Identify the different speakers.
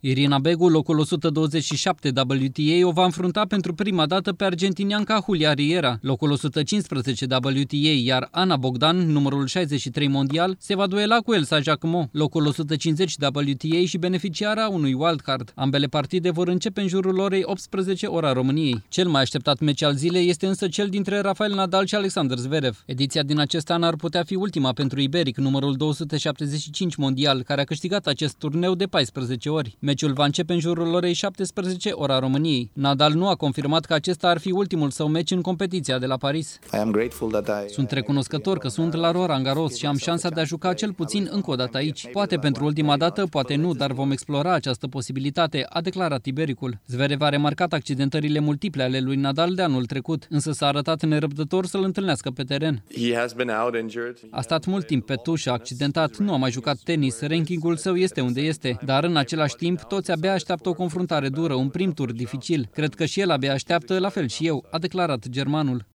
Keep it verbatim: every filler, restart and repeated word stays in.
Speaker 1: Irina Begu, locul o sută douăzeci și șapte W T A, o va înfrunta pentru prima dată pe argentinianca Julia Riera, locul o sută cincisprezece W T A, iar Ana Bogdan, numărul șaizeci și trei mondial, se va duela cu Elsa Jacquemot, locul o sută cincizeci W T A și beneficiara unui wildcard. Ambele partide vor începe în jurul orei optsprezece ora României. Cel mai așteptat meci al zilei este însă cel dintre Rafael Nadal și Alexander Zverev. Ediția din acest an ar putea fi ultima pentru iberic, numărul două sute șaptezeci și cinci mondial, care a câștigat acest turneu de paisprezece ori. Meciul va începe în jurul orei șaptesprezece ora României. Nadal nu a confirmat că acesta ar fi ultimul său meci în competiția de la Paris. Sunt recunoscător că sunt la Roland Garros și am șansa de a juca cel puțin încă o dată aici. Poate pentru ultima dată, poate nu, dar vom explora această posibilitate, a declarat ibericul. Zverev a remarcat accidentările multiple ale lui Nadal de anul trecut, însă s-a arătat nerăbdător să-l întâlnească pe teren. A stat mult timp pe tușă, accidentat, nu a mai jucat tenis, rankingul său este unde este, dar în același timp toți abia așteaptă o confruntare dură, un prim tur dificil. Cred că și el abia așteaptă, la fel și eu, a declarat germanul.